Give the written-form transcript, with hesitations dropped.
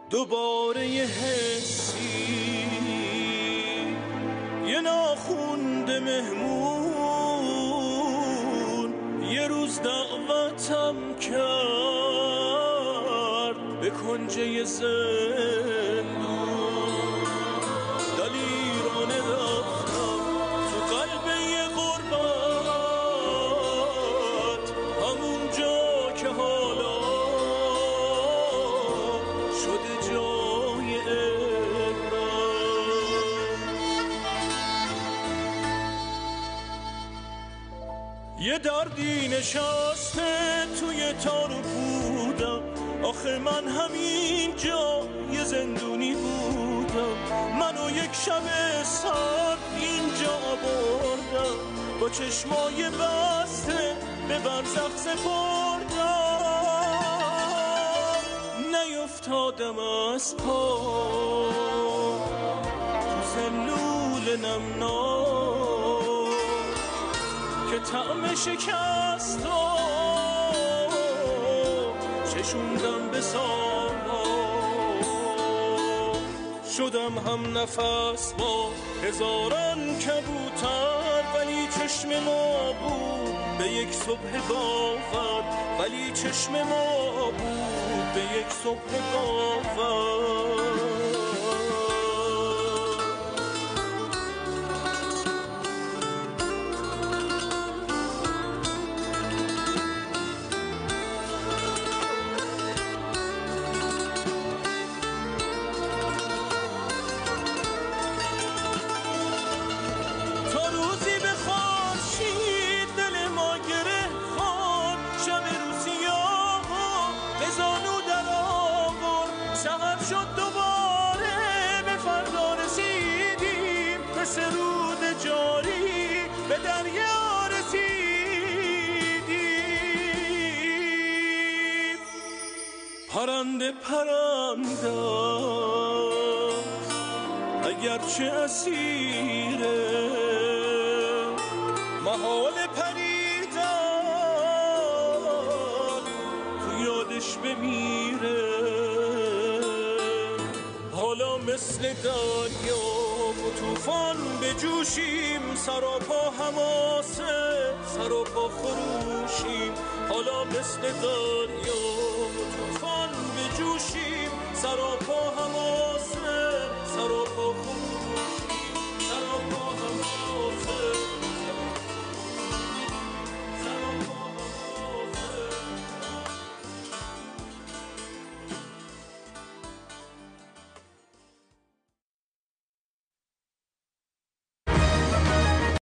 دوباره یه حسی، یه ناخونده مهمون یه روز دعوتم کرد به کنجه زندون. دلیرانه رفتم تو قلب یه غربت، همون جا که حالا شده جای عبرت. یه دردی نشسته توی تار و پودم، آخه من همینجا یه زندونی بودم. منو یک شب سرد اینجا آوردم، با چشمای بسته به برزخ سپردم. نیفتادم از پا تو سلول نمناک که طعم شکست چشوندم به ساما. شدم هم نفس با هزاران کبوتر، ولی چشم ما بود به یک صبح باور، ولی چشم ما بود به یک صبح باور. سرود جاری به دریا رسیدیم. پرنده پرنده اگرچه اسیره، محال پریدن تو یادش بمیره. حالا مثل دریا و توفان به جوشیم، سراپا حماسه سراپا خروشیم. حالا مثل دریا و توفان به جوشیم، سراپا حماسه سراپا خروشیم.